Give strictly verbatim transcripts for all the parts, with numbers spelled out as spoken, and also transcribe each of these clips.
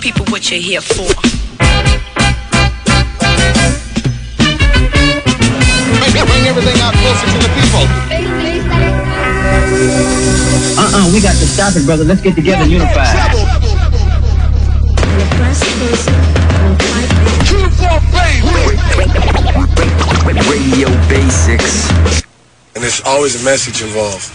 people what you're here for. Bring everything out closer to the people. Uh-uh, we got to stop it, brother. Let's get together and unify. Radio Basics. And there's always a message involved.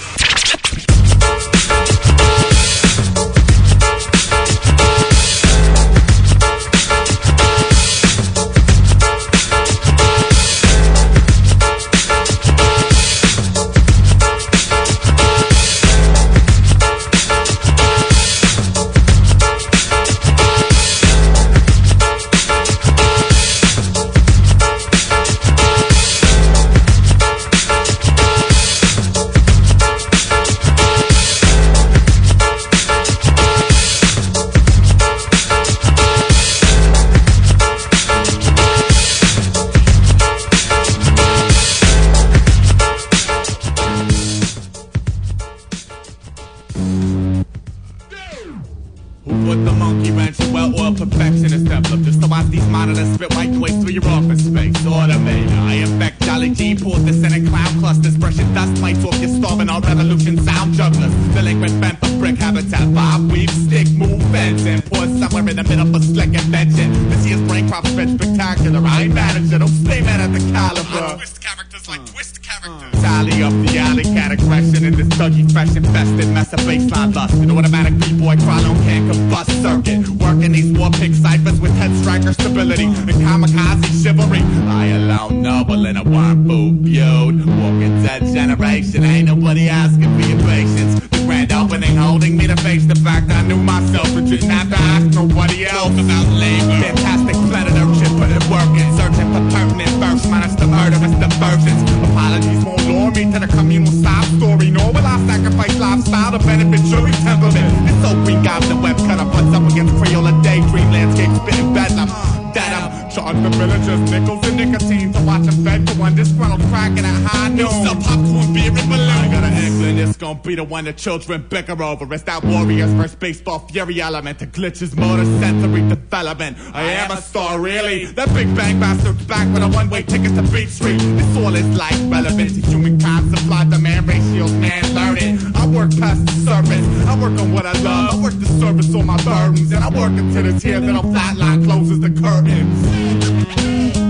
Be the one the children bicker over. It's that Warriors versus baseball fury element. The glitches, motor, sensory development. I am a star, really. That Big Bang bastard's back with a one-way ticket to Beach Street. This all is like relevant to humankind. Supply demand ratios, man, learn it. I work past the surface. I work on what I love. I work the service on my burdens. And I work until this here little flat line closes the curtains.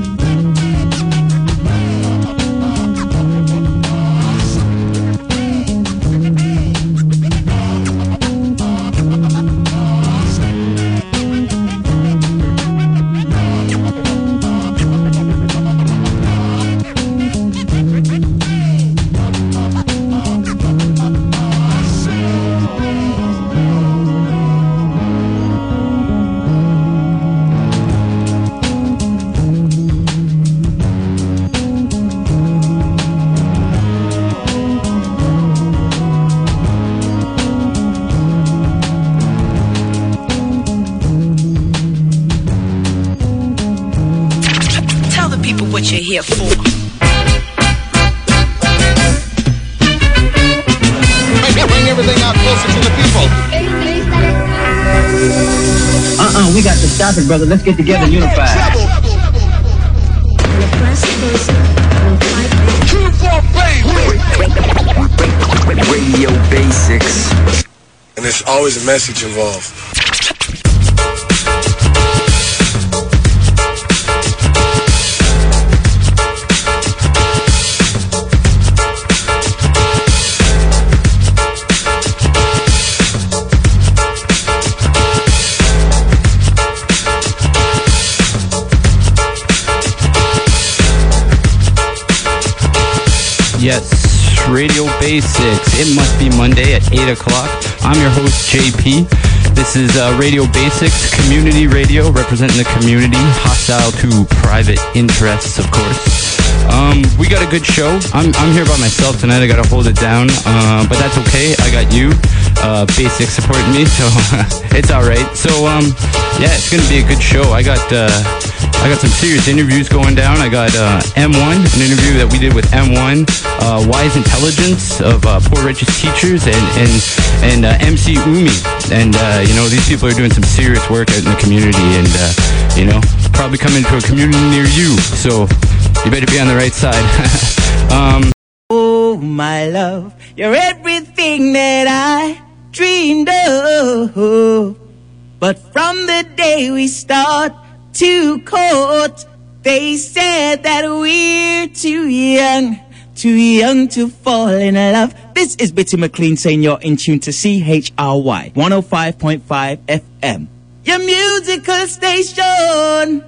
What you're here for. Bring everything out closer to the people. Uh-uh, we got to stop it, brother. Let's get together and unify. Radio Basics. And there's always a message involved. Yes, Radio Basics. It must be Monday at eight o'clock. I'm your host, J P. This is uh, Radio Basics, community radio, representing the community, hostile to private interests, of course. Um, we got a good show. I'm, I'm here by myself tonight. I got to hold it down, uh, but that's okay. I got you. uh, Basic supporting me, so it's all right. So um, yeah, it's gonna be a good show. I got uh, I got some serious interviews going down. I got uh, M one, an interview that we did with M one, uh, Wise Intelligence of uh, Poor Righteous Teachers, and and and uh, M C Umi, and uh, you know, these people are doing some serious work out in the community, and uh, you know, probably coming to a community near you. So you better be on the right side. um, Oh, my love, you're everything that I dreamed of. But from the day we start to court, they said that we're too young, too young to fall in love. This is Bitty McLean saying you're in tune to C H R Y one oh five point five F M, your musical station.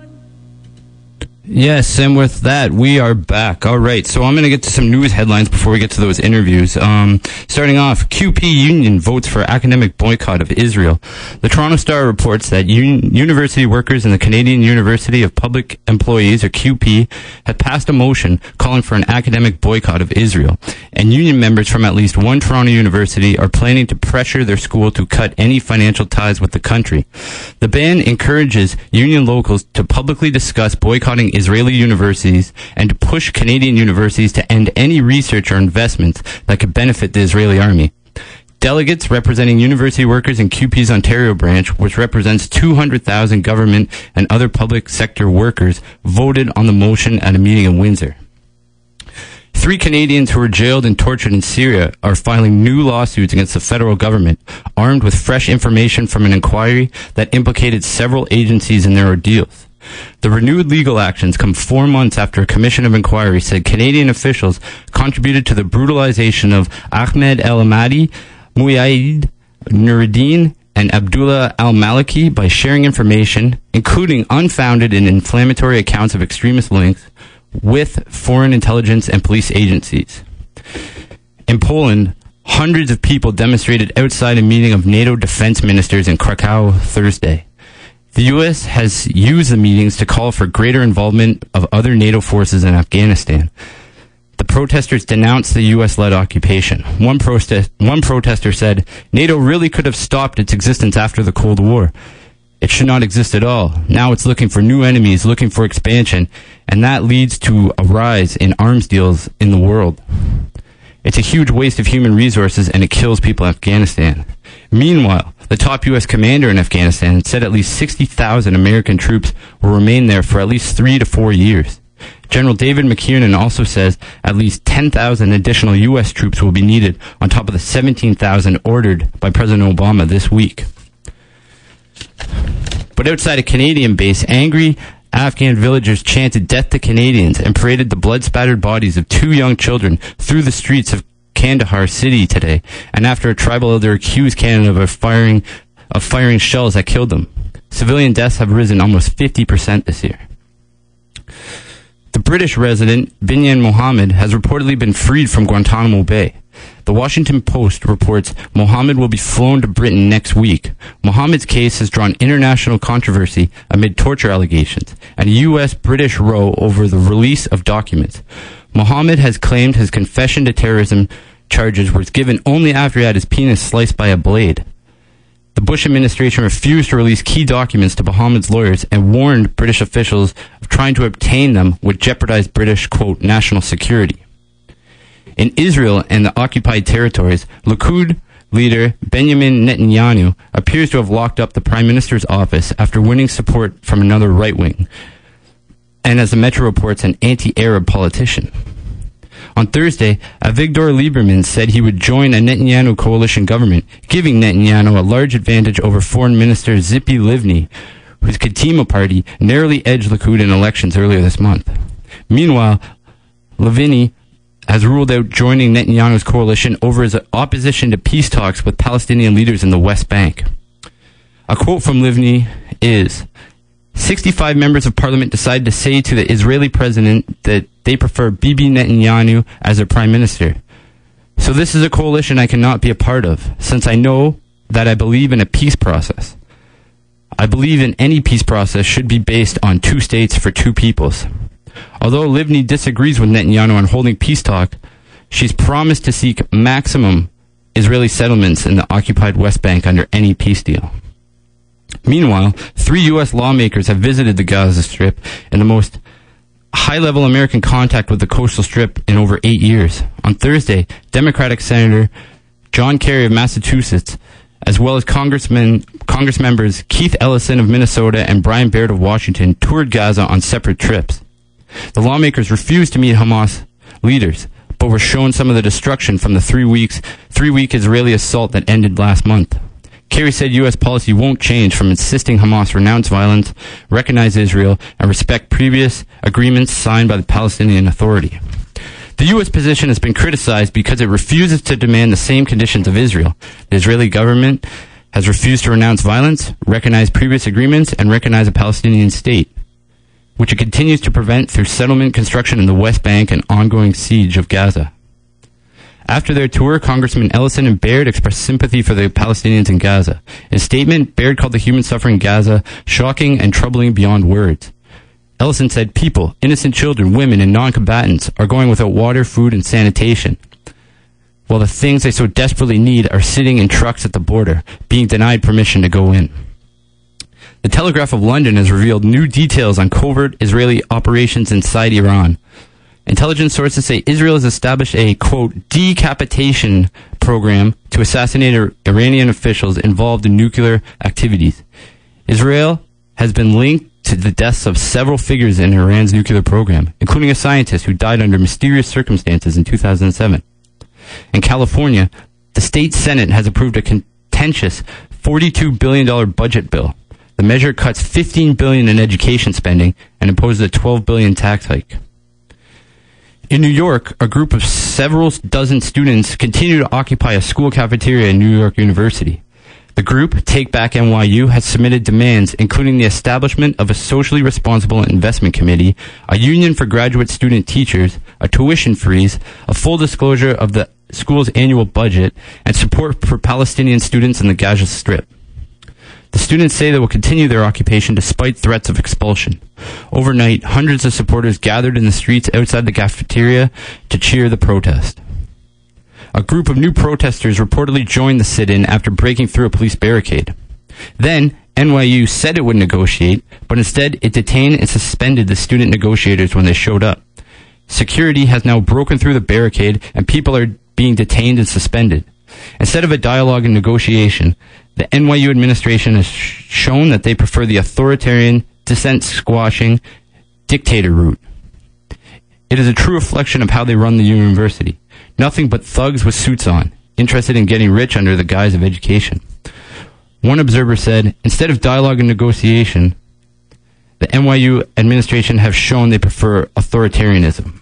Yes, and with that, we are back. All right, so I'm going to get to some news headlines before we get to those interviews. Um, starting off, Q P Union votes for academic boycott of Israel. The Toronto Star reports that un- university workers in the Canadian University of Public Employees, or Q P, have passed a motion calling for an academic boycott of Israel. And union members from at least one Toronto university are planning to pressure their school to cut any financial ties with the country. The ban encourages union locals to publicly discuss boycotting Israeli universities and to push Canadian universities to end any research or investments that could benefit the Israeli army. Delegates representing university workers in Q P's Ontario branch, which represents two hundred thousand government and other public sector workers, voted on the motion at a meeting in Windsor. Three Canadians who were jailed and tortured in Syria are filing new lawsuits against the federal government, armed with fresh information from an inquiry that implicated several agencies in their ordeals. The renewed legal actions come four months after a commission of inquiry said Canadian officials contributed to the brutalization of Ahmed El Ahmadi, Muyaid Nuruddin, and Abdullah Al-Maliki by sharing information, including unfounded and inflammatory accounts of extremist links, with foreign intelligence and police agencies. In Poland, hundreds of people demonstrated outside a meeting of NATO defense ministers in Krakow Thursday. The U S has used the meetings to call for greater involvement of other NATO forces in Afghanistan. The protesters denounced the U S-led occupation. One, protest, one protester said, NATO really could have stopped its existence after the Cold War. It should not exist at all. Now it's looking for new enemies, looking for expansion, and that leads to a rise in arms deals in the world. It's a huge waste of human resources, and it kills people in Afghanistan. Meanwhile, the top U S commander in Afghanistan said at least sixty thousand American troops will remain there for at least three to four years. General David McKiernan also says at least ten thousand additional U S troops will be needed on top of the seventeen thousand ordered by President Obama this week. But outside a Canadian base, angry Afghan villagers chanted death to Canadians and paraded the blood-spattered bodies of two young children through the streets of Kandahar city today, and after a tribal elder accused Canada of firing of firing shells that killed them. Civilian deaths have risen almost fifty percent this year. The British resident, Binyan Mohammed, has reportedly been freed from Guantanamo Bay. The Washington Post reports Mohammed will be flown to Britain next week. Mohammed's case has drawn international controversy amid torture allegations and a U S-British row over the release of documents. Mohammed has claimed his confession to terrorism charges was given only after he had his penis sliced by a blade. The Bush administration refused to release key documents to Mohammed's lawyers and warned British officials of trying to obtain them would jeopardize British, quote, national security. In Israel and the occupied territories, Likud leader Benjamin Netanyahu appears to have locked up the prime minister's office after winning support from another right wing, and as the Metro reports, an anti-Arab politician. On Thursday, Avigdor Lieberman said he would join a Netanyahu coalition government, giving Netanyahu a large advantage over Foreign Minister Tzipi Livni, whose Kadima party narrowly edged Likud in elections earlier this month. Meanwhile, Livni has ruled out joining Netanyahu's coalition over his opposition to peace talks with Palestinian leaders in the West Bank. A quote from Livni is, sixty-five members of parliament decided to say to the Israeli president that they prefer Bibi Netanyahu as their prime minister. So this is a coalition I cannot be a part of, since I know that I believe in a peace process. I believe in any peace process should be based on two states for two peoples. Although Livni disagrees with Netanyahu on holding peace talk, she's promised to seek maximum Israeli settlements in the occupied West Bank under any peace deal. Meanwhile, three U S lawmakers have visited the Gaza Strip in the most high-level American contact with the coastal strip in over eight years. On Thursday, Democratic Senator John Kerry of Massachusetts, as well as Congressman, Congress members Keith Ellison of Minnesota and Brian Baird of Washington, toured Gaza on separate trips. The lawmakers refused to meet Hamas leaders, but were shown some of the destruction from the three weeks, three-week Israeli assault that ended last month. Kerry said U S policy won't change from insisting Hamas renounce violence, recognize Israel, and respect previous agreements signed by the Palestinian Authority. The U S position has been criticized because it refuses to demand the same conditions of Israel. The Israeli government has refused to renounce violence, recognize previous agreements, and recognize a Palestinian state, which it continues to prevent through settlement construction in the West Bank and ongoing siege of Gaza. After their tour, Congressman Ellison and Baird expressed sympathy for the Palestinians in Gaza. In a statement, Baird called the human suffering in Gaza shocking and troubling beyond words. Ellison said people, innocent children, women, and non-combatants are going without water, food, and sanitation, while the things they so desperately need are sitting in trucks at the border, being denied permission to go in. The Telegraph of London has revealed new details on covert Israeli operations inside Iran. Intelligence sources say Israel has established a, quote, decapitation program to assassinate Iranian officials involved in nuclear activities. Israel has been linked to the deaths of several figures in Iran's nuclear program, including a scientist who died under mysterious circumstances in two thousand seven. In California, the state Senate has approved a contentious forty-two billion dollars budget bill. The measure cuts fifteen billion dollars in education spending and imposes a twelve billion dollars tax hike. In New York, a group of several dozen students continue to occupy a school cafeteria in New York University. The group, Take Back N Y U, has submitted demands including the establishment of a socially responsible investment committee, a union for graduate student teachers, a tuition freeze, a full disclosure of the school's annual budget, and support for Palestinian students in the Gaza Strip. The students say they will continue their occupation despite threats of expulsion. Overnight, hundreds of supporters gathered in the streets outside the cafeteria to cheer the protest. A group of new protesters reportedly joined the sit-in after breaking through a police barricade. Then, N Y U said it would negotiate, but instead it detained and suspended the student negotiators when they showed up. Security has now broken through the barricade and people are being detained and suspended. Instead of a dialogue and negotiation, the N Y U administration has sh- shown that they prefer the authoritarian, dissent-squashing, dictator route. It is a true reflection of how they run the university. Nothing but thugs with suits on, interested in getting rich under the guise of education. One observer said, instead of dialogue and negotiation, the N Y U administration have shown they prefer authoritarianism.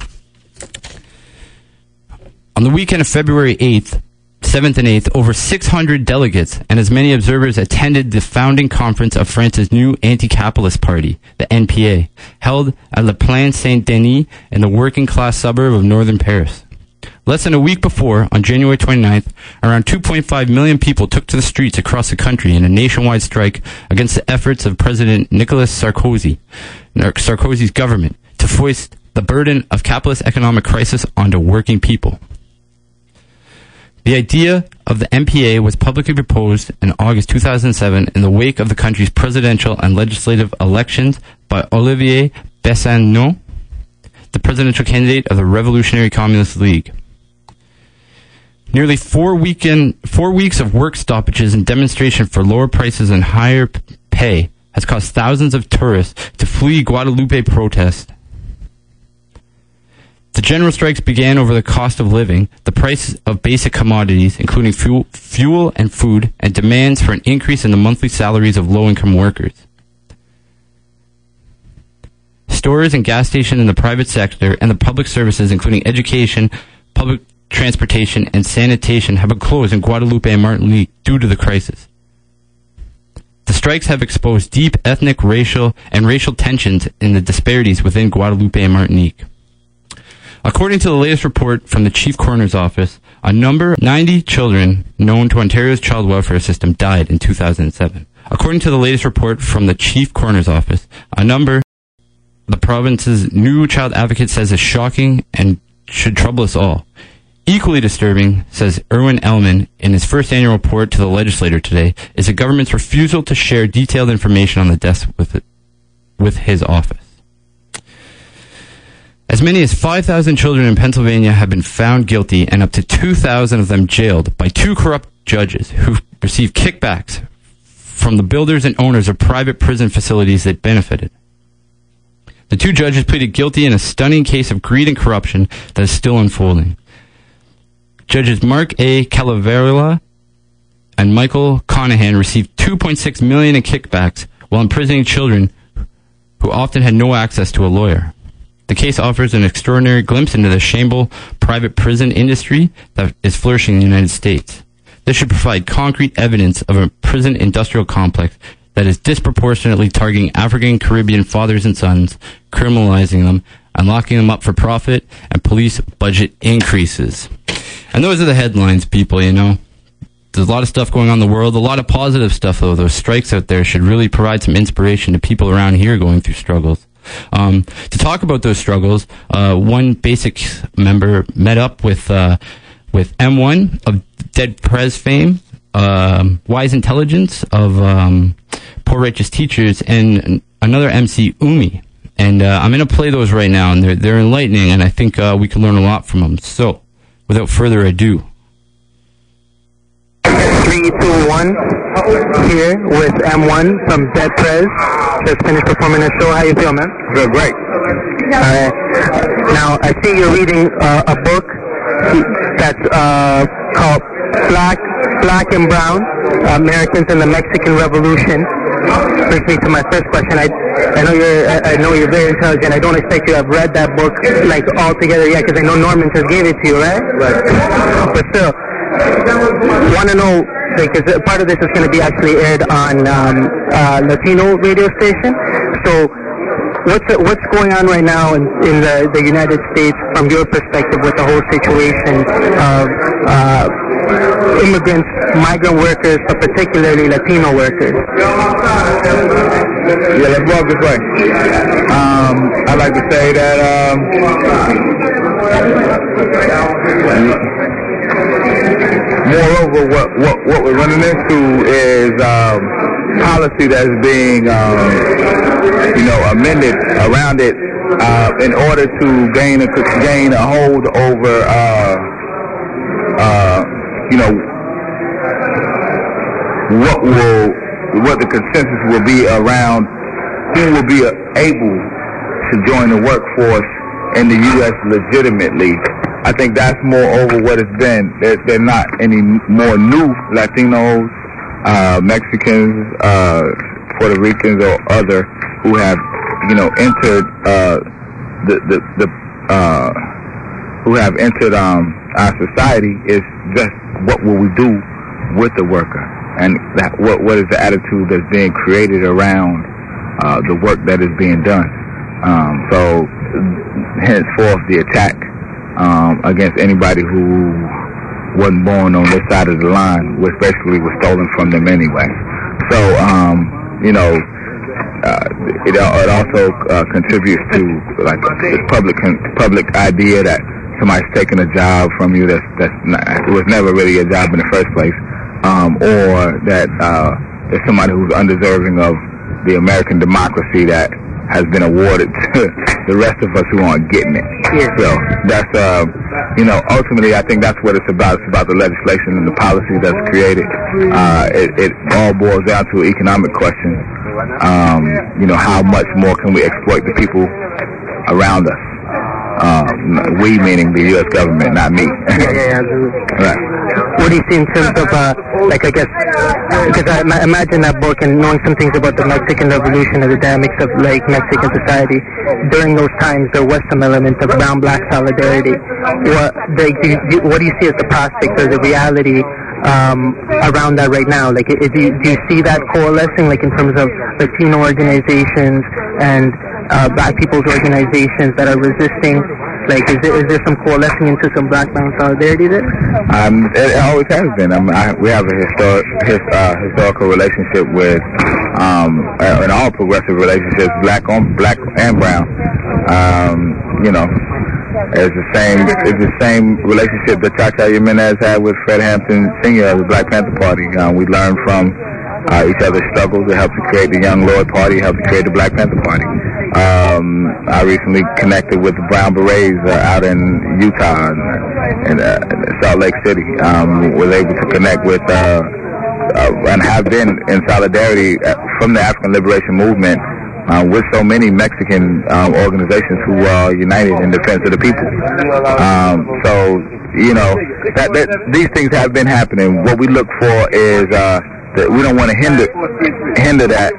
On the weekend of February eighth, seventh and eighth, over six hundred delegates and as many observers attended the founding conference of France's new anti-capitalist party, the N P A, held at Le Plain Saint-Denis in the working-class suburb of northern Paris. Less than a week before, on January twenty-ninth, around two point five million people took to the streets across the country in a nationwide strike against the efforts of President Nicolas Sarkozy, Sarkozy's government, to foist the burden of capitalist economic crisis onto working people. The idea of the N P A was publicly proposed in August two thousand seven in the wake of the country's presidential and legislative elections by Olivier Bessanoux, the presidential candidate of the Revolutionary Communist League. Nearly four, weekend, four weeks of work stoppages and demonstration for lower prices and higher pay has caused thousands of tourists to flee Guadalupe protests. The general strikes began over the cost of living, the price of basic commodities, including fuel, fuel and food, and demands for an increase in the monthly salaries of low-income workers. Stores and gas stations in the private sector and the public services, including education, public transportation, and sanitation, have been closed in Guadalupe and Martinique due to the crisis. The strikes have exposed deep ethnic, racial, and racial tensions in the disparities within Guadalupe and Martinique. According to the latest report from the Chief Coroner's Office, a number of ninety children known to Ontario's child welfare system died in two thousand seven. According to the latest report from the Chief Coroner's Office, a number the province's new child advocate says is shocking and should trouble us all. Equally disturbing, says Erwin Ellman in his first annual report to the legislature today, is the government's refusal to share detailed information on the deaths with it, with his office. As many as five thousand children in Pennsylvania have been found guilty and up to two thousand of them jailed by two corrupt judges who received kickbacks from the builders and owners of private prison facilities that benefited. The two judges pleaded guilty in a stunning case of greed and corruption that is still unfolding. Judges Mark A. Calavarella and Michael Conahan received two point six million dollars in kickbacks while imprisoning children who often had no access to a lawyer. The case offers an extraordinary glimpse into the shameful private prison industry that is flourishing in the United States. This should provide concrete evidence of a prison industrial complex that is disproportionately targeting African Caribbean fathers and sons, criminalizing them, and locking them up for profit and police budget increases. And those are the headlines, people, you know. There's a lot of stuff going on in the world, a lot of positive stuff, though. Those strikes out there should really provide some inspiration to people around here going through struggles. Um, to talk about those struggles, uh, one basic member met up with uh, with M one of Dead Prez fame, um, Wise Intelligence of um, Poor Righteous Teachers, and another M C, Umi. And uh, I'm going to play those right now, and they're, they're enlightening, and I think uh, we can learn a lot from them. So, without further ado. three, two, one, here with M one from Dead Prez. Just finished performing a show. How you feel, man? Feel great. Alright. Now, I see you're reading uh, a book that's uh, called Black, Black and Brown, Americans in the Mexican Revolution. Brings me to my first question. I, I know you're, I know you're very intelligent. I don't expect you to have read that book like all together yet, because I know Norman just gave it to you, right? Right. But still, want to know, because part of this is going to be actually aired on um, uh, Latino radio station. So, what's what's going on right now in, in the, the United States from your perspective with the whole situation of uh, immigrants, migrant workers, but particularly Latino workers? Yeah, let's walk this way. Um, I'd like to say that um, moreover, what, what, what we're running into is um, policy that's being, um, you know, amended around it uh, in order to gain a, gain a hold over, uh, uh, you know, what will, what the consensus will be around who will be able to join the workforce in the U S legitimately. I think that's more over what it's been. There, there are not any more new Latinos, uh, Mexicans, uh, Puerto Ricans, or other who have, you know, entered uh, the the, the uh, who have entered um, our society. Is just what will we do with the worker, and that, what what is the attitude that's being created around uh, the work that is being done. Um, so, henceforth, the attack Um, against anybody who wasn't born on this side of the line, which basically was stolen from them anyway. So, um, you know, uh, it, it also uh, contributes to like this public public idea that somebody's taking a job from you that's that's not, it was never really a job in the first place, um, or that uh, there's somebody who's undeserving of the American democracy that has been awarded to the rest of us who aren't getting it. Yeah. So that's, uh, you know, ultimately I think that's what it's about. It's about the legislation and the policy that's created. Uh, it, it all boils down to economic questions. Um, you know, how much more can we exploit the people around us? Um, we meaning the U S government, not me. Yeah, yeah, absolutely. Right. What do you see in terms of, uh, like, I guess, because I ima- imagine that book and knowing some things about the Mexican Revolution and the dynamics of, like, Mexican society, during those times there was some element of brown-black solidarity. What, like, do you, what do you see as the prospect or the reality um, around that right now? Like, do you, do you see that coalescing, like, in terms of Latino organizations and uh, black people's organizations that are resisting? Like, is there, is there some coalescing into some black-brown solidarity there? Um, it always has been. I mean, I, we have a historic, his, uh, historical relationship with, um, uh, in all progressive relationships, black on black and brown. Um, you know, It's the same. It's the same relationship that Chacha Jimenez had with Fred Hampton Senior of the Black Panther Party. Um, we learned from uh, each other's struggles. It helped to create the Young Lord Party. It helped to create the Black Panther Party. Um, I recently connected with the Brown Berets uh, out in Utah and, and uh, Salt Lake City. Um, was able to connect with uh, uh, and have been in solidarity from the African Liberation Movement uh, with so many Mexican um, organizations who are united in defense of the people. Um, so, you know, that, that these things have been happening. What we look for is uh, that we don't want to hinder hinder that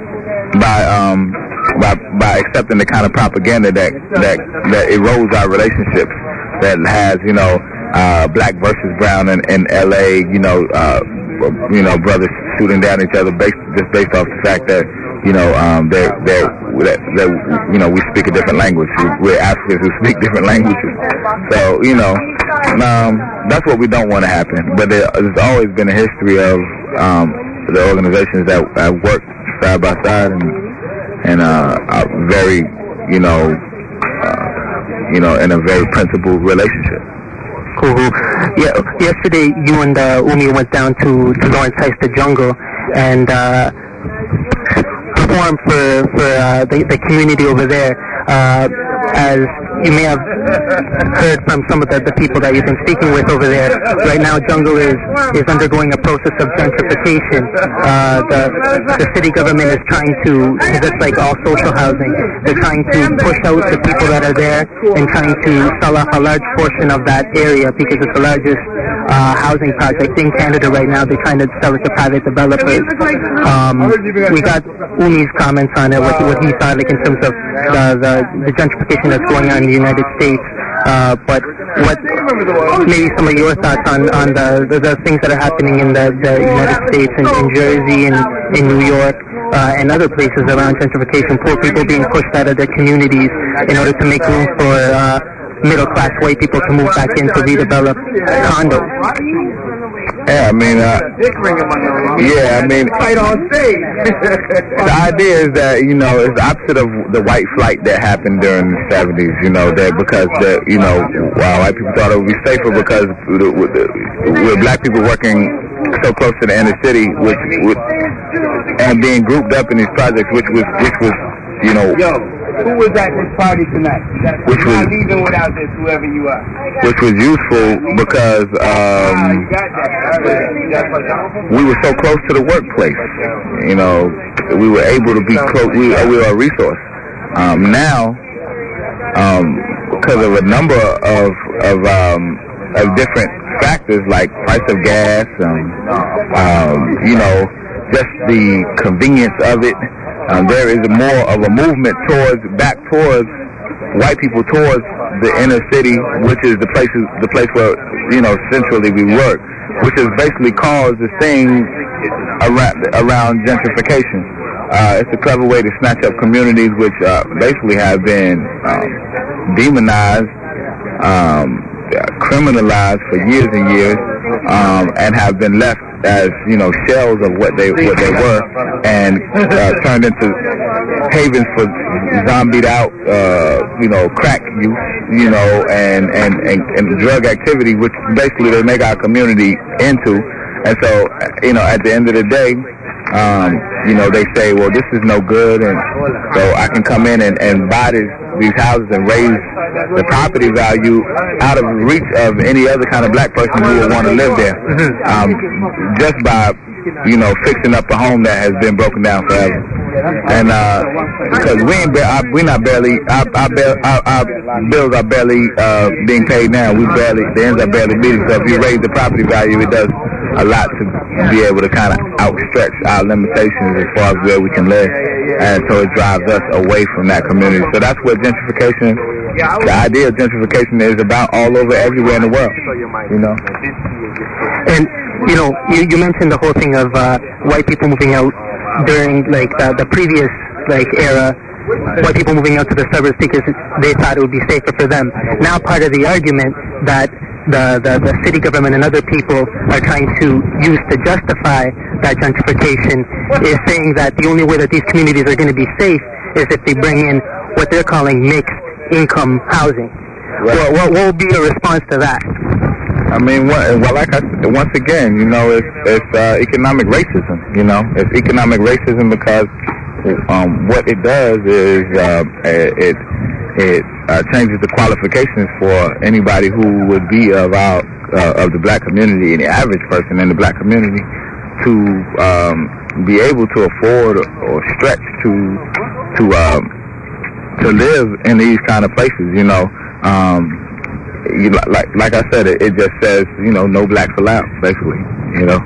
by um, by by accepting the kind of propaganda that that that erodes our relationships, that has, you know, uh, black versus brown in, in L A, you know, uh, you know, brothers shooting down each other based just based off the fact that, you know, um, they they that, that you know, we speak a different language. We're Africans who speak different languages. So, you know, um, that's what we don't want to happen. But there, there's always been a history of um, the organizations that have worked side by side and and uh, are very, you know, uh, you know, in a very principled relationship. Cool. Yeah. Yesterday, you and uh, Umi went down to, to Lawrence Heights, the jungle, and uh, performed for for uh, the, the community over there. Uh, as you may have heard from some of the, the people that you've been speaking with over there, right now Jungle is, is undergoing a process of gentrification. Uh, the, the city government is trying to, because it's like all social housing, they're trying to push out the people that are there and trying to sell off a large portion of that area because it's the largest uh, housing project in Canada right now. They're trying to sell it to private developers. Um, we got Umi's comments on it, what, what he thought, like in terms of the, the, the gentrification that's going on in the United States. Uh, but what, maybe some of your thoughts on, on the, the, the things that are happening in the, the United States and in Jersey and in New York uh, and other places around gentrification, poor people being pushed out of their communities in order to make room for uh, middle-class white people to move back in to redevelop condos. Yeah, I mean, uh, yeah, I mean, the idea is that, you know, it's the opposite of the white flight that happened during the seventies, you know, that because, the, you know, while white people thought it would be safer because with, with black people working so close to the inner city, which, with, and being grouped up in these projects, which was, which was, you know, who was at this party tonight? Which You're was, not leaving without this, whoever you are. Which was useful because um, we were so close to the workplace. You know, we were able to be close. We, we were a resource. Um, now, um, because of a number of of um, of different factors like price of gas, um, um, you know, just the convenience of it. Um, there is more of a movement towards, back towards white people, towards the inner city, which is the places, the place where, you know, centrally we work, which has basically caused this thing around, around gentrification. Uh, it's a clever way to snatch up communities which uh, basically have been um, demonized, um, criminalized for years and years, um, and have been left as, you know, shells of what they what they were, and uh, turned into havens for zombied out, uh, you know, crack use, you know, and, and, and, and drug activity, which basically they make our community into. And so, you know, at the end of the day, um, you know, they say, well, this is no good, and so I can come in and, and buy this, these houses and raise the property value out of reach of any other kind of black person who would want to live there, um, just by, you know, fixing up a home that has been broken down forever. And uh, because we ain't, ba- we're not barely, our, our, our, our bills are barely uh, being paid now. We barely, the ends are barely meeting. So if you raise the property value, it does a lot to be able to kind of outstretch our limitations as far as where we can live. And so it drives us away from that community. So that's what gentrification, the idea of gentrification is about all over, everywhere in the world, you know. And, you know, you, you mentioned the whole thing of uh, white people moving out during, like, the, the previous, like, era, white people moving out to the suburbs because they thought it would be safer for them. Now part of the argument that the, the, the city government and other people are trying to use to justify that gentrification is saying that the only way that these communities are going to be safe is if they bring in what they're calling mixed income housing. What, what, what would be your response to that? I mean, what, well, like I said, once again, you know, it's it's uh, economic racism. You know, it's economic racism because um, what it does is uh, it it uh, changes the qualifications for anybody who would be of our uh, of the black community and the average person in the black community to um, be able to afford or stretch to to um, to live in these kind of places. You know. Um, You, like like I said, it, it just says, you know, no blacks allowed, basically, you know.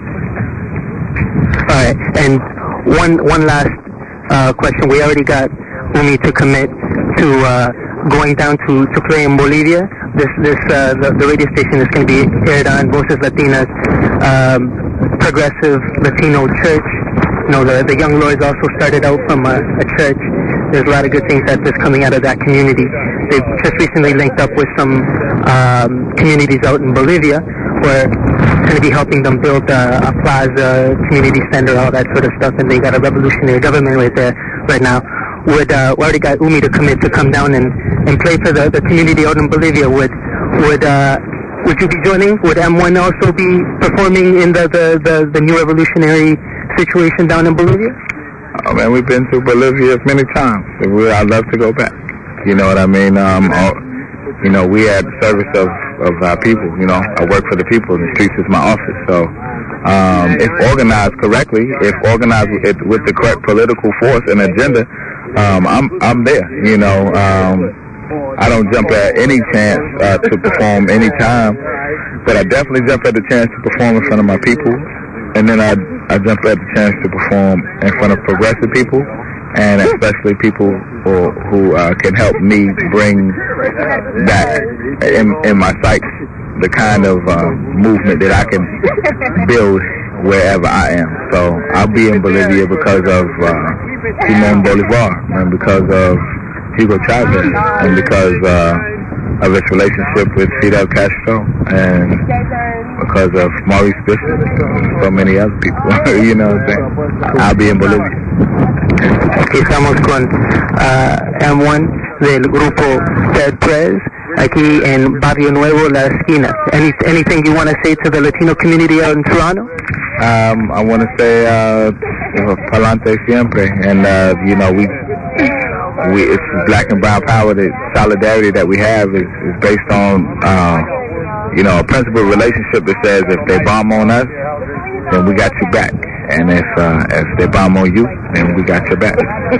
All right, and one one last uh, question. We already got Umi to commit to uh, going down to, to play in Bolivia. This this uh, the, the radio station is going to be aired on Voces Latinas, um, progressive Latino church. You know, the, the Young Lords also started out from a, a church. There's a lot of good things that's just coming out of that community. They've just recently linked up with some um, communities out in Bolivia where it's going to be helping them build a, a plaza, community center, all that sort of stuff, and they got a revolutionary government right there right now. Would uh, we already got Umi to commit to come down and, and play for the, the community out in Bolivia. Would would uh, would you be joining? Would M one also be performing in the, the, the, the new revolutionary situation down in Bolivia? Oh man, we've been to Bolivia many times. I'd love to go back. You know what I mean? Um, all, you know, we are at the service of, of our people. You know, I work for the people. The streets is my office. So, um, if organized correctly, if organized with, with the correct political force and agenda, um, I'm I'm there. You know, um, I don't jump at any chance uh, to perform any time, but I definitely jump at the chance to perform in front of my people. And then I, I jump at the chance to perform in front of progressive people, and especially people who, who uh, can help me bring back in, in my sights the kind of uh, movement that I can build wherever I am. So I'll be in Bolivia because of uh, Simón Bolívar, and because of Hugo Chavez, and because uh, of its relationship with Fidel Castro, and because of Maurice Bishop and so many other people. You know what I'm saying? I'll be in Bolivia. Aquí estamos con uh, M one del grupo Dead Prez, aquí en Barrio Nuevo, La Esquina. Any, anything you want to say to the Latino community out in Toronto? Um, I want to say, uh, Palante siempre, and uh, you know, we, we, it's black and brown power. The solidarity that we have is, is based on, uh, you know, a principal relationship that says if they bomb on us, then we got your back, and if uh, if they bomb on you, then we got your back.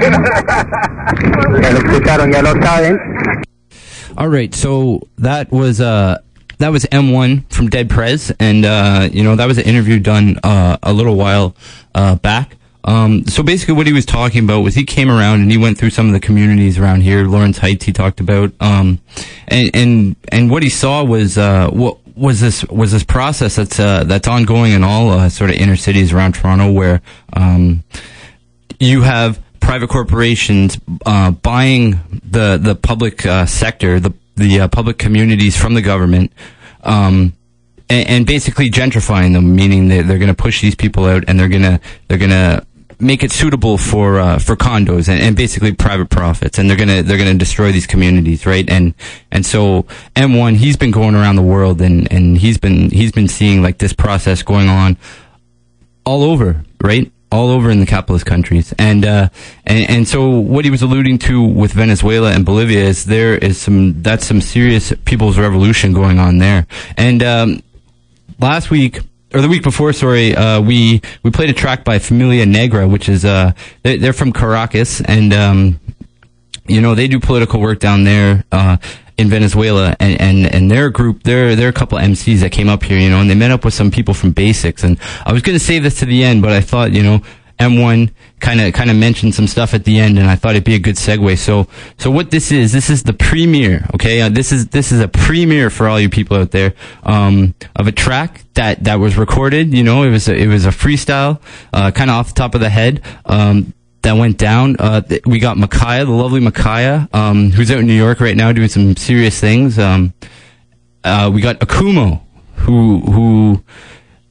All right, so that was uh that was M one from Dead Prez, and uh, you know, that was an interview done uh, a little while uh, back. Um, so basically what he was talking about was he came around and he went through some of the communities around here. Lawrence Heights he talked about, um, and, and, and what he saw was, uh, what was this, was this process that's, uh, that's ongoing in all, uh, sort of inner cities around Toronto where, um, you have private corporations, uh, buying the, the public, uh, sector, the, the, uh, public communities from the government, um, and, and basically gentrifying them, meaning that they're going to push these people out and they're going to, they're going to, make it suitable for uh, for condos and, and basically private profits, and they're gonna they're gonna destroy these communities, right? And and so M one, he's been going around the world and, and he's been he's been seeing like this process going on all over, right? All over in the capitalist countries, and uh, and and so what he was alluding to with Venezuela and Bolivia is there is some that's some serious people's revolution going on there. And um, last week. Or the week before, sorry, uh, we, we played a track by Familia Negra, which is, uh, they're, they're from Caracas, and, um, you know, they do political work down there, uh, in Venezuela, and, and, and their group, they're, they're a couple of M Cs that came up here, you know, and they met up with some people from Basics, and I was gonna save this to the end, but I thought, you know, M one kind of kind of mentioned some stuff at the end, and I thought it'd be a good segue. So, so what this is, this is the premiere. Okay, uh, this is this is a premiere for all you people out there um, of a track that that was recorded. You know, it was a, it was a freestyle, uh, kind of off the top of the head. Um, that went down. Uh, th- we got Makaya, the lovely Makaya, um, who's out in New York right now doing some serious things. Um, uh, we got Akumo, who who.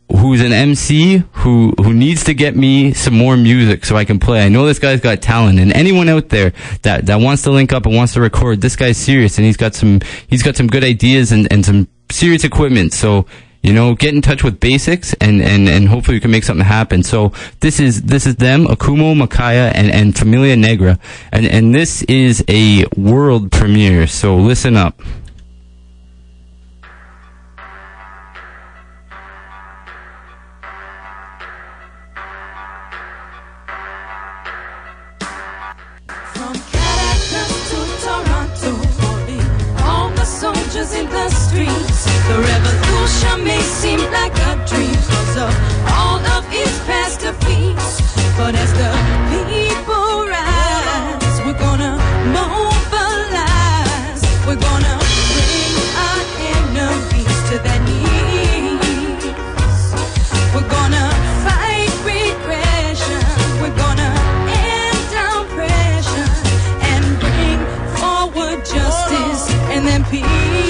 who's an M C who who needs to get me some more music so I can play. I know this guy's got talent, and anyone out there that that wants to link up and wants to record, this guy's serious, and he's got some he's got some good ideas and and some serious equipment. So, you know, get in touch with Basics, and, and, and hopefully we can make something happen. So this is this is them, Akumo, Makaya, and, and Familia Negra, and and this is a world premiere. So listen up. From Caracas to Toronto, all the soldiers in the streets. The revolution may seem like a dream because of all of its past defeats. But as the people rise, we're gonna mobilize. We're gonna bring our enemies to their knees. We're gonna fight regression. We're gonna end down pressure and bring forward justice and then peace.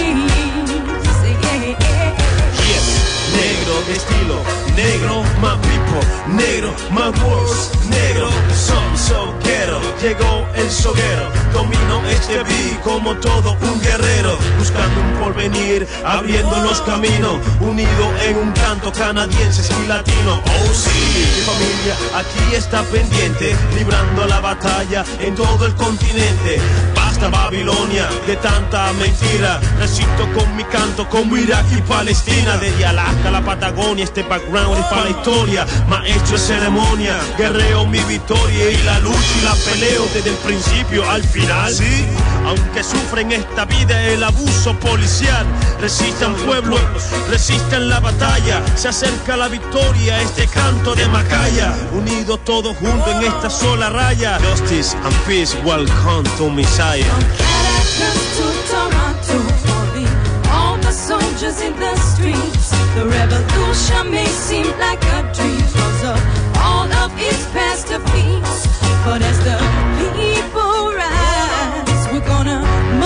Negro de estilo, negro, my people, negro, my words, negro, some so ghetto. Llegó el soguero, domino este beat como todo un guerrero, buscando un porvenir, abriendo los caminos, unido en un canto canadienses y latino. Oh sí, mi familia aquí está pendiente, librando la batalla en todo el continente. Basta Babilonia de tanta mentira, resisto con mi canto como Irak y Palestina. Desde Alaska a la Patagonia, este background es para la historia. Maestro de ceremonia, guerreo mi victoria y la lucha y la peleo desde el principio al final. Sí, aunque sufren esta vida el abuso policial, resistan pueblos, resistan la batalla. Se acerca la victoria, este canto de Macaya, unidos todos juntos en esta sola raya. Justice and peace, welcome to Messiah. From Caracas to Toronto, all the soldiers in the streets. The revolution may seem like a dream because of all of its past defeats. But as the people rise, we're gonna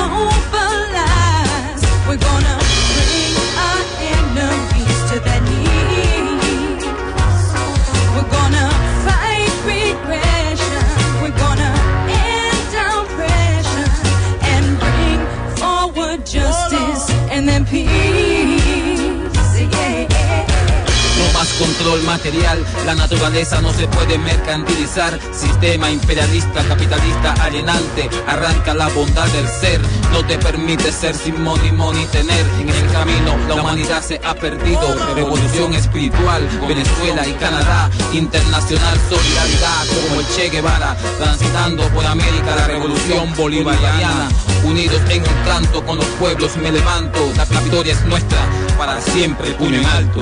mobilize. We're gonna bring our enemies to their knees. We're gonna fight regression. We're gonna end down pressure and bring forward justice and then peace. Yeah. No más control material, la naturaleza no se puede mercantilizar. Sistema imperialista, capitalista, alienante, arranca la bondad del ser. No te permite ser sin money, money tener. En el camino la humanidad se ha perdido. Revolución espiritual, Venezuela y Canadá. Internacional solidaridad como el Che Guevara. Transitando por América la revolución bolivariana. Unidos en un canto con los pueblos me levanto. La victoria es nuestra, para siempre puño en alto.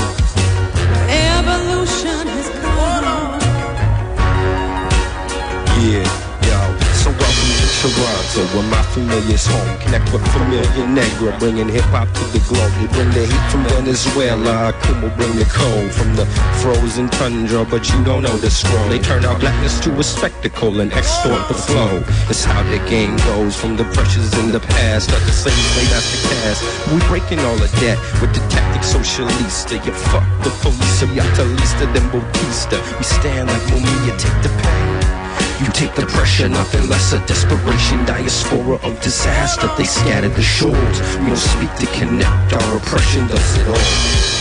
Evolution has come. Yeah, yo, so welcome to Toronto, where my familiar's home. Connect with Familia Negra, bringing hip-hop to the globe. We bring the heat from Venezuela, Akumo bring the cold from the frozen tundra, but you don't know the scroll. They turn our blackness to a spectacle and extort the flow. It's how the game goes, from the pressures in the past, not the same way that's the cast. We breaking all of that with the tactic socialista. You fuck the police, you Yatalista, then Bautista. We stand like Mumia, take the pain. You take the pressure, nothing less, a desperation, diaspora of disaster. They scatter the shores. We don't speak to connect, our oppression does it all.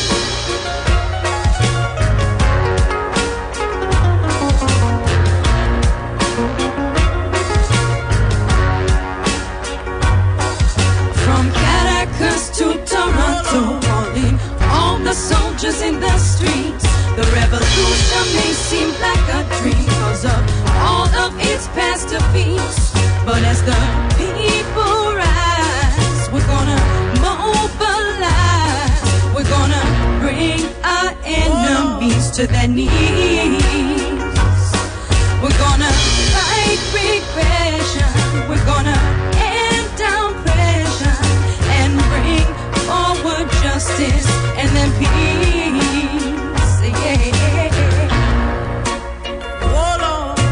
From Caracas to Toronto, calling all the soldiers in the streets. The revolution may seem like a dream because of all of its past defeats. But as the people rise, we're gonna mobilize. We're gonna bring our enemies to their knees. We're gonna fight regression. We're gonna end down pressure and bring forward justice and then peace.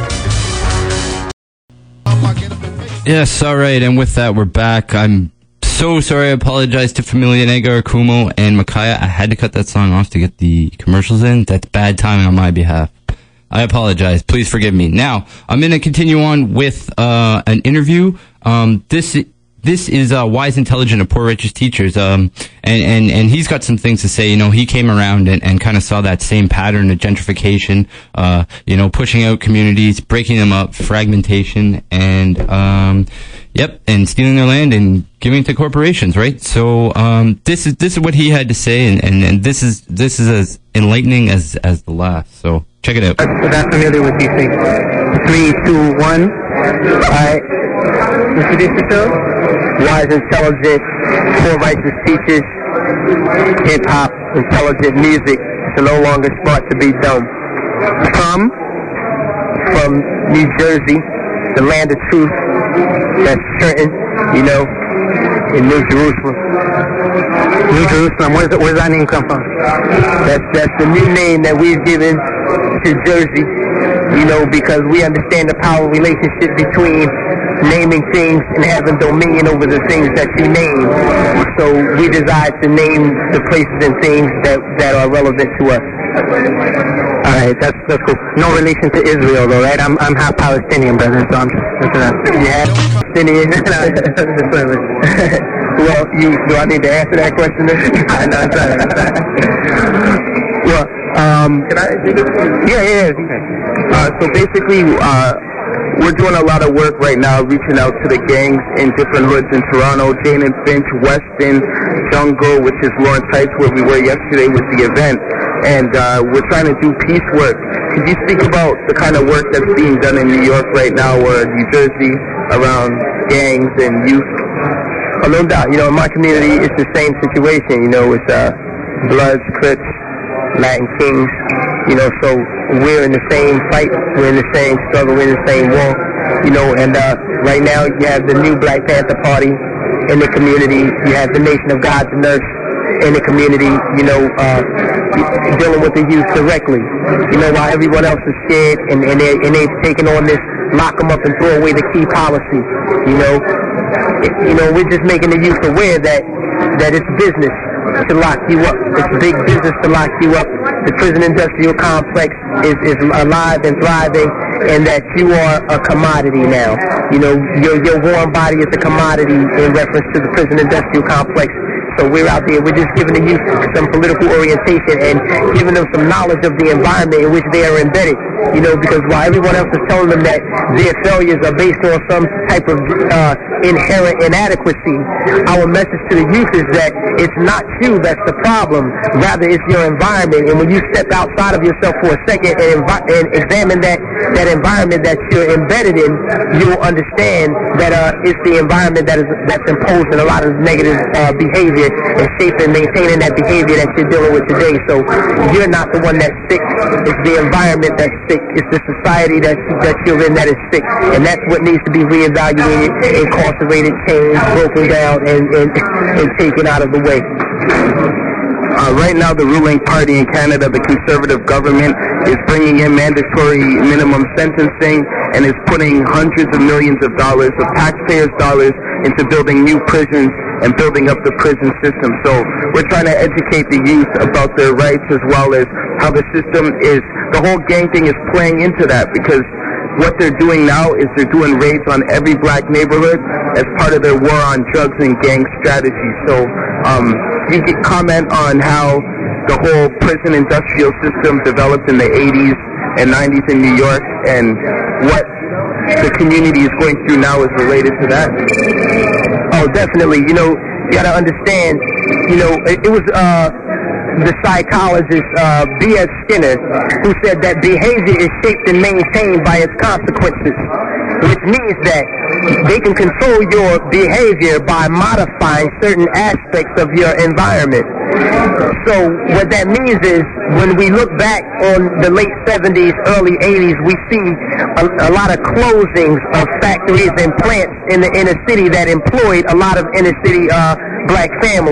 Yes, all right, and with that, we're back. I'm so sorry. I apologize to Familia Negra, Kumo, and Makaya. I had to cut that song off to get the commercials in. That's bad timing on my behalf. I apologize. Please forgive me. Now, I'm going to continue on with uh, an interview. Um, this this is uh, Wise, Intelligent, and Poor Righteous Teachers. Um, and, and, and he's got some things to say. You know, he came around and, and kind of saw that same pattern of gentrification, uh, you know, pushing out communities, breaking them up, fragmentation, and, um, yep, and stealing their land and giving it to corporations, right? So, um, this is, this is what he had to say, and, and, and this is, this is as enlightening as, as the last. So, check it out. I'm not familiar with these things. Three, two, one. Alright. Introduce yourself. Wise, Intelligent, Poor Righteous Teachers, hip-hop, intelligent music. It's no longer smart to be dumb. From, from New Jersey, the land of truth. That's certain, you know, in New Jerusalem. New Jerusalem, where's, where's that name come from? That's, that's the new name that we've given to Jersey, you know, because we understand the power relationship between naming things and having dominion over the things that you name. So we desire to name the places and things that, that are relevant to us. All right, that's that's cool. No relation to Israel, though, right? I'm I'm half Palestinian, brother, so I'm just looking at yeah, Palestinian. Well, you do I need to answer that question? Then? no, sorry. Well, um, can I do this? Yeah, yeah. yeah. Uh, so basically, uh, we're doing a lot of work right now, reaching out to the gangs in different hoods in Toronto, Jane and Finch, Weston, Jungle, which is Lawrence Heights, where we were yesterday with the event. And uh, we're trying to do peace work. Could you speak about the kind of work that's being done in New York right now or New Jersey around gangs and youth? Oh, no doubt. You know, in my community, it's the same situation. You know, it's uh, Bloods, Crips, Latin Kings. You know, so we're in the same fight. We're in the same struggle. We're in the same war. You know, and uh, right now you have the new Black Panther Party in the community. You have the Nation of God's Nurse in the community, you know, uh, dealing with the youth directly. You know, while everyone else is scared and, and, they're, and they've taken on this lock them up and throw away the key policy. You know, it, you know, we're just making the youth aware that, that it's business to lock you up. It's big business to lock you up. The prison industrial complex is, is alive and thriving, and that you are a commodity now. You know, your, your warm body is a commodity in reference to the prison industrial complex. So we're out there, we're just giving the youth some political orientation and giving them some knowledge of the environment in which they are embedded. You know, because while everyone else is telling them that their failures are based on some type of uh, inherent inadequacy, our message to the youth is that it's not you that's the problem, rather it's your environment. And when you step outside of yourself for a second and, envi- and examine that, that environment that you're embedded in, you'll understand that uh, it's the environment that is that's imposing a lot of negative uh, behavior and shaping, maintaining that behavior that you're dealing with today. So you're not the one that's sick. It's the environment that's sick. It's the society that, that you're in that is sick. And that's what needs to be reevaluated, incarcerated, changed, broken down, and, and, and taken out of the way. Uh, right now, the ruling party in Canada, the Conservative government, is bringing in mandatory minimum sentencing and is putting hundreds of millions of dollars of taxpayers' dollars into building new prisons and building up the prison system. So we're trying to educate the youth about their rights as well as how the system is, the whole gang thing is playing into that, because what they're doing now is they're doing raids on every black neighborhood as part of their war on drugs and gang strategy. So um, you can comment on how the whole prison industrial system developed in the eighties and nineties in New York, and what the community is going through now is related to that. Oh, definitely. You know, you gotta understand, you know, it, it was uh, the psychologist uh, B S Skinner who said that behavior is shaped and maintained by its consequences, which means that they can control your behavior by modifying certain aspects of your environment. So what that means is, when we look back on the late seventies, early eighties, we see a, a lot of closings of factories and plants in the inner city that employed a lot of inner city uh, black families.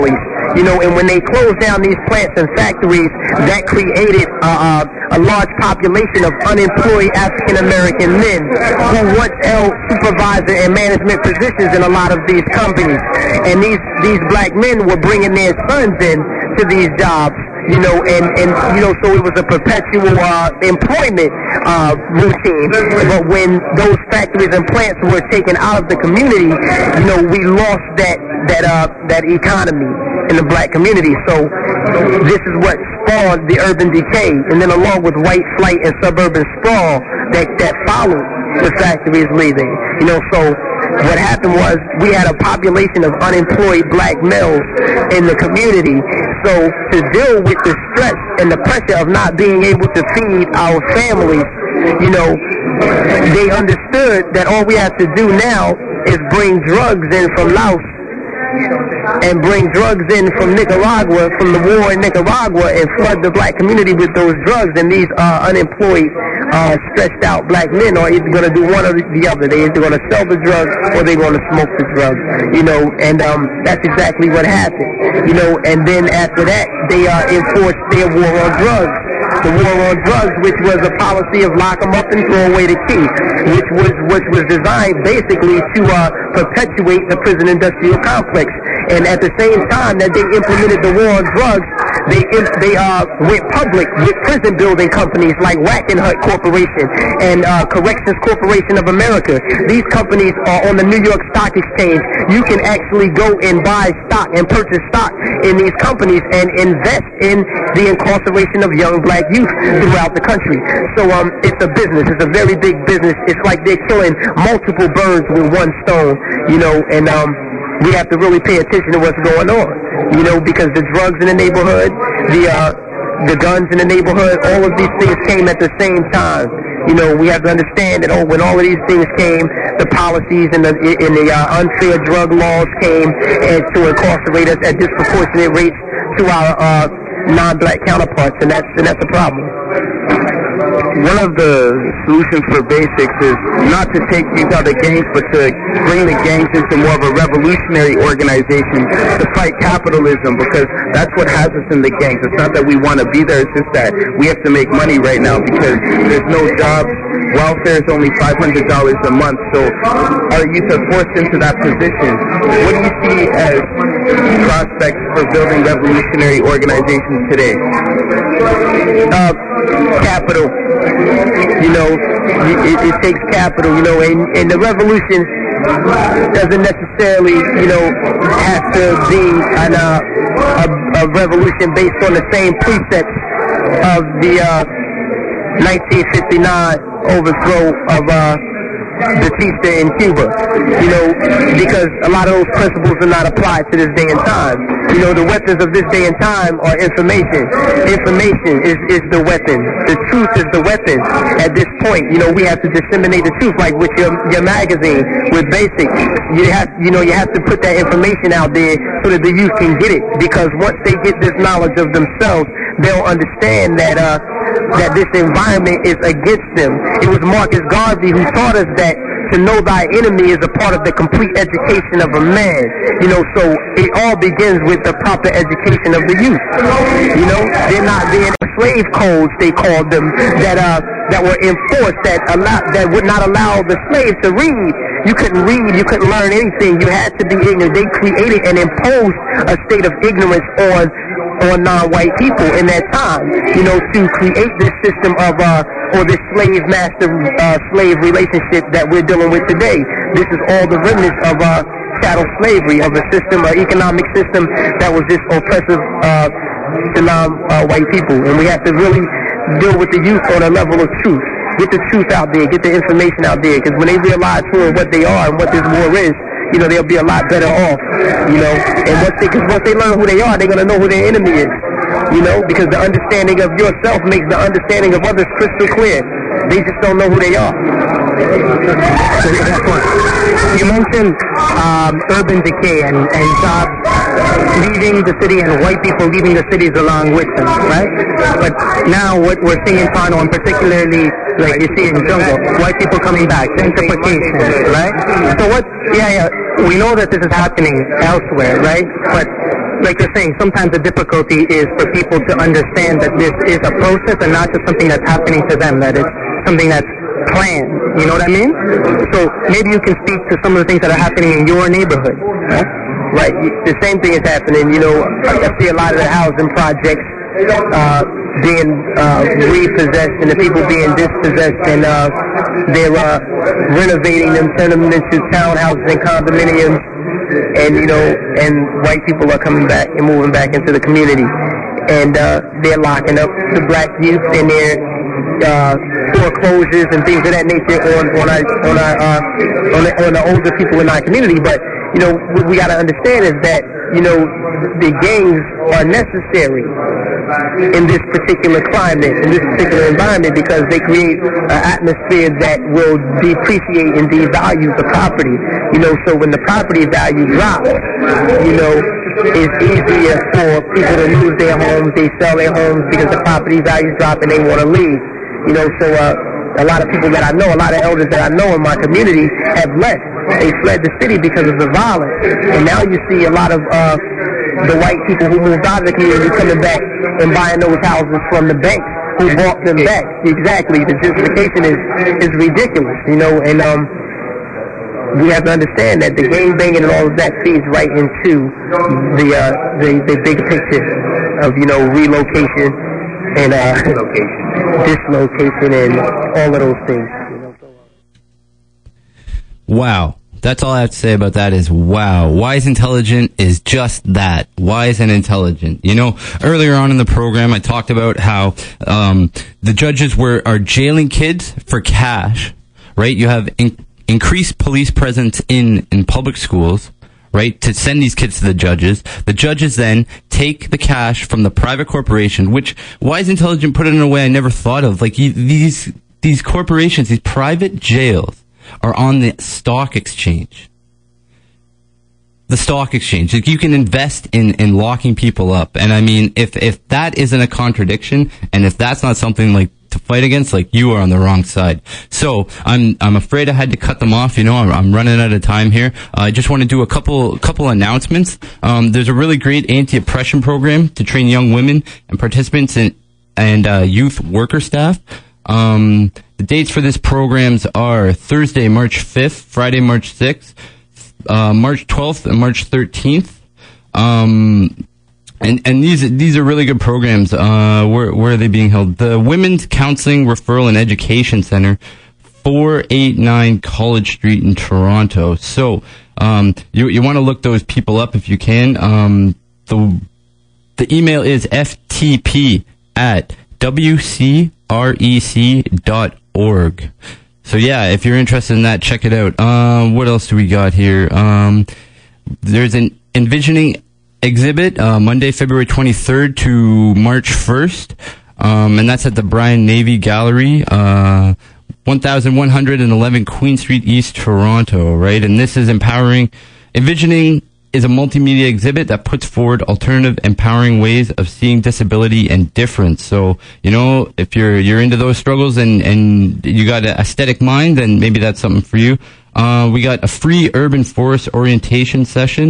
You know, and when they closed down these plants and factories, that created uh, uh, a large population of unemployed African American men who once held supervisor and management positions in a lot of these companies. And these these black men were bringing their sons in to these jobs. You know, and, and, you know, so it was a perpetual uh, employment uh, routine. But when those factories and plants were taken out of the community, you know, we lost that, that, uh, that economy in the black community. So this is what spawned the urban decay. And then along with white flight and suburban sprawl that, that followed the factories leaving. You know, so what happened was we had a population of unemployed black males in the community. So to deal with the stress and the pressure of not being able to feed our families, you know, they understood that all we have to do now is bring drugs in from Laos and bring drugs in from Nicaragua, from the war in Nicaragua, and flood the black community with those drugs. And these uh, unemployed, uh, stressed out black men are either going to do one or the other. They're either going to sell the drugs or they're going to smoke the drugs, you know, and um, that's exactly what happened, you know. And then after that, they uh, enforced their war on drugs. The war on drugs, which was a policy of lock them up and throw away the key, which was which was designed basically to uh, perpetuate the prison industrial complex. And at the same time that they implemented the war on drugs, they they uh, went public with prison building companies like Wackenhut Corporation and uh, Corrections Corporation of America. These companies are on the New York Stock Exchange. You can actually go and buy stock and purchase stock in these companies and invest in the incarceration of young black youth throughout the country. So um, it's a business. It's a very big business. It's like they're killing multiple birds with one stone, you know, and um, we have to really pay attention to what's going on, you know, because the drugs in the neighborhood, the uh, the guns in the neighborhood, all of these things came at the same time. You know, we have to understand that oh, when all of these things came, the policies and the, and the uh, unfair drug laws came and to incarcerate us at disproportionate rates to our uh, non-black counterparts, and that's and that's a problem. One of the solutions for basics is not to take these other gangs, but to bring the gangs into more of a revolutionary organization to fight capitalism, because that's what has us in the gangs. It's not that we want to be there, it's just that we have to make money right now because there's no jobs. Welfare is only five hundred dollars a month, so our youth are forced into that position. What do you see as prospects for building revolutionary organizations today? Uh, capital. You know, it, it takes capital, you know, and, and the revolution doesn't necessarily, you know, have to be an, uh, a, a revolution based on the same precepts of the uh, nineteen fifty-nine overthrow of uh, Batista in Cuba, you know, because a lot of those principles are not applied to this day and time. You know, the weapons of this day and time are information. Information is, is the weapon. The truth is the weapon at this point. You know, we have to disseminate the truth, like with your your magazine, with Basic. You have, you know, you have to put that information out there so that the youth can get it, because once they get this knowledge of themselves, they'll understand that uh, that this environment is against them. It was Marcus Garvey who taught us that to know thy enemy is a part of the complete education of a man. You know, so it all begins with the proper education of the youth. You know, they're not being slave codes, they called them, that uh that were enforced, that allow that would not allow the slaves to read. You couldn't read, you couldn't learn anything. You had to be ignorant. They created and imposed a state of ignorance on on non-white people in that time, you know, to create this system of, uh, or this slave-master, uh, slave relationship that we're dealing with today. This is all the remnants of, uh, chattel slavery, of a system, an economic system that was just oppressive, uh, to non-white people. And we have to really deal with the youth on a level of truth. Get the truth out there, get the information out there, because when they realize who and what they are and what this war is, you know, they'll be a lot better off, you know, and once they, cause once they learn who they are, they're going to know who their enemy is, you know, because the understanding of yourself makes the understanding of others crystal clear. They just don't know who they are. You mentioned um, urban decay and, and jobs leaving the city and white people leaving the cities along with them, right? But now what we're seeing in Toronto, and particularly like you see in Jungle, white people coming back, gentrification, right? So what, yeah, yeah, we know that this is happening elsewhere, right? But like you're saying, sometimes the difficulty is for people to understand that this is a process and not just something that's happening to them, that it's something that's planned. You know what I mean? So maybe you can speak to some of the things that are happening in your neighborhood. Right? Right. The same thing is happening. You know, I see a lot of the housing projects uh, being uh, repossessed and the people being dispossessed, and uh, they're uh, renovating them, turning them into townhouses and condominiums, and you know, and white people are coming back and moving back into the community, and uh, they're locking up the black youth in their uh, foreclosures and things of that nature on on our on our uh, on, the, on the older people in our community. But you know, what we got to understand is that you know the gangs are necessary in this particular climate, in this particular environment, because they create an atmosphere that will depreciate and devalue the property. You know, so when the property value drops, you know, it's easier for people to lose their homes. They sell their homes because the property values drop and they want to leave. You know, so uh, a lot of people that I know, a lot of elders that I know in my community have left. They fled the city because of the violence. And now you see a lot of uh, the white people who moved out of the community coming back and buying those houses from the banks who bought them back. Exactly. The gentrification is, is ridiculous, you know, and um, we have to understand that the gang banging and all of that feeds right into the uh, the, the big picture of, you know, relocation and uh, dislocation and all of those things. Wow. That's all I have to say about that is wow. Wise Intelligent is just that. Wise and intelligent. You know, earlier on in the program, I talked about how um, the judges were are jailing kids for cash, right? You have in, increased police presence in, in public schools, right, to send these kids to the judges. The judges then take the cash from the private corporation, which Wise Intelligent put it in a way I never thought of. Like, you, these these corporations, these private jails, are on the stock exchange. The stock exchange. Like, you can invest in, in locking people up. And I mean, if, if that isn't a contradiction, and if that's not something like to fight against, like, you are on the wrong side. So I'm I'm afraid I had to cut them off. You know, I'm, I'm running out of time here. Uh, I just want to do a couple couple announcements. Um, there's a really great anti-oppression program to train young women and participants in, and uh, youth worker staff. Um, the dates for this programs are Thursday, March fifth, Friday, March sixth, uh, March twelfth, and March thirteenth. Um, and, and these, these are really good programs. Uh, where, where are they being held? The Women's Counseling, Referral, and Education Center, four eighty-nine College Street in Toronto. So, um, you, you want to look those people up if you can. Um, the, the email is F T P at W C R E C dot org. So yeah, if you're interested in that, check it out. Um, what else do we got here? Um, there's an envisioning exhibit, uh, Monday, February twenty-third to March first. Um, and that's at the Bryan Navy Gallery, uh, eleven eleven Queen Street East, Toronto, right? And this is empowering, envisioning is a multimedia exhibit that puts forward alternative, empowering ways of seeing disability and difference. So, you know, if you're you're into those struggles and, and you got an aesthetic mind, then maybe that's something for you. Uh, we got a free urban forest orientation session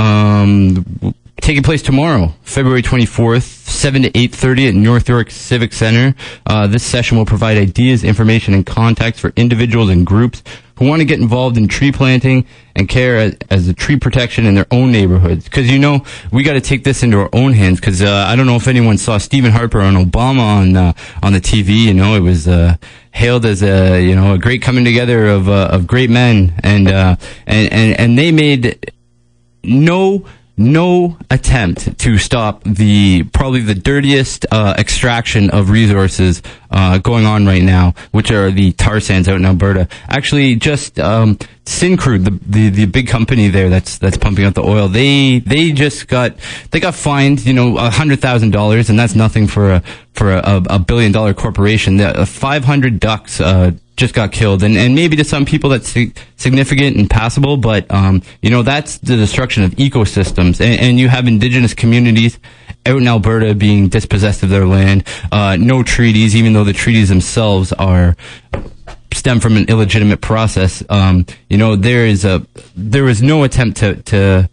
um, taking place tomorrow, February twenty-fourth, seven to eight thirty at North York Civic Center. Uh, this session will provide ideas, information, and contacts for individuals and groups who want to get involved in tree planting and care as, as a tree protection in their own neighborhoods. Because, you know, we got to take this into our own hands. Because uh, I don't know if anyone saw Stephen Harper and Obama on uh, on the T V. You know, it was uh, hailed as a you know a great coming together of uh, of great men, and uh, and and and they made no. No attempt to stop the probably the dirtiest uh, extraction of resources uh, going on right now, which are the tar sands out in Alberta. Actually, just um, Syncrude, the, the the big company there that's that's pumping out the oil, they they just got they got fined, you know, a hundred thousand dollars, and that's nothing for a for a, a billion dollar corporation. The, uh, Five hundred ducks. Uh, just got killed, and, and maybe to some people that's significant and passable, but um, you know, that's the destruction of ecosystems, and, and you have indigenous communities out in Alberta being dispossessed of their land. Uh, no treaties, even though the treaties themselves are stem from an illegitimate process. Um, you know, there is a there is no attempt to to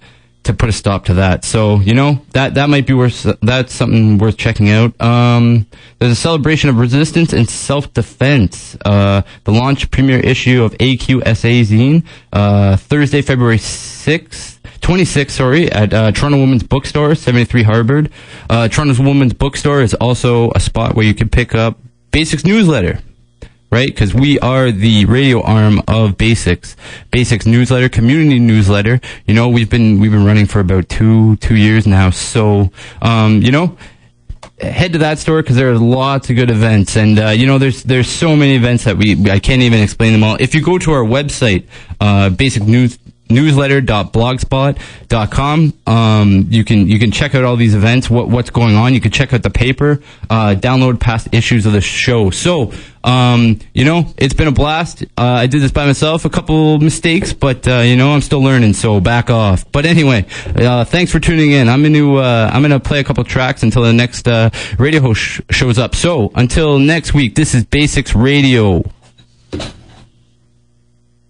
to put a stop to that. So, you know, that, that might be worth, that's something worth checking out. Um, there's a celebration of resistance and self-defense. Uh, the launch premiere issue of A Q S A Zine, uh, Thursday, February sixth, twenty-sixth, sorry, at, uh, Toronto Women's Bookstore, seventy-three Harvard. Uh, Toronto's Women's Bookstore is also a spot where you can pick up Basics newsletter. Right? Because we are the radio arm of Basics. Basics newsletter, community newsletter. You know, we've been, we've been running for about two, two years now. So, um, you know, head to that store because there are lots of good events. And, uh, you know, there's, there's so many events that we, I can't even explain them all. If you go to our website, uh, Basic News, newsletter dot blogspot dot com, um you can you can check out all these events, what what's going on. You can check out the paper, uh download past issues of the show. So um you know, it's been a blast. uh I did this by myself, a couple mistakes, but uh you know, I'm still learning, so back off. But anyway, uh thanks for tuning in. I'm gonna uh I'm gonna play a couple tracks until the next uh radio host sh- shows up. So until next week, this is Basics Radio.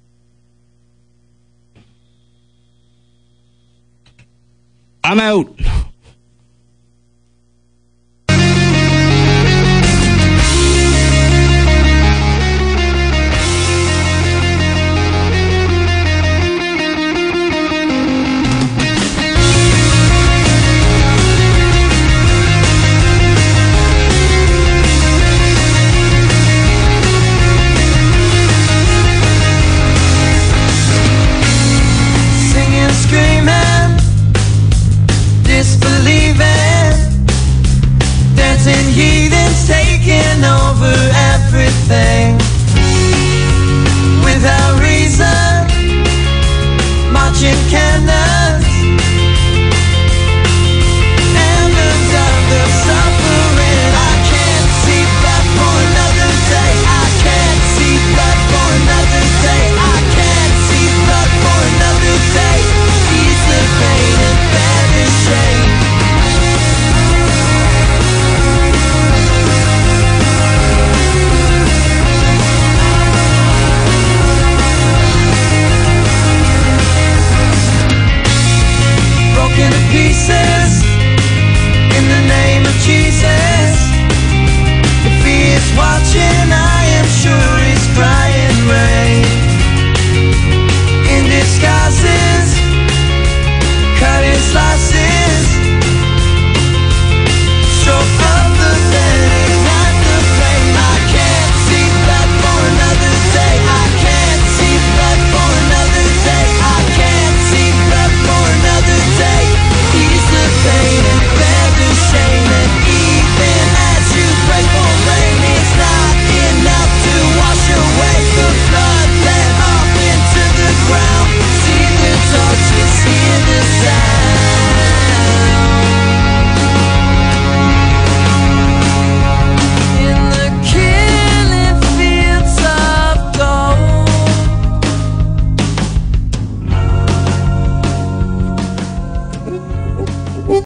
I'm out.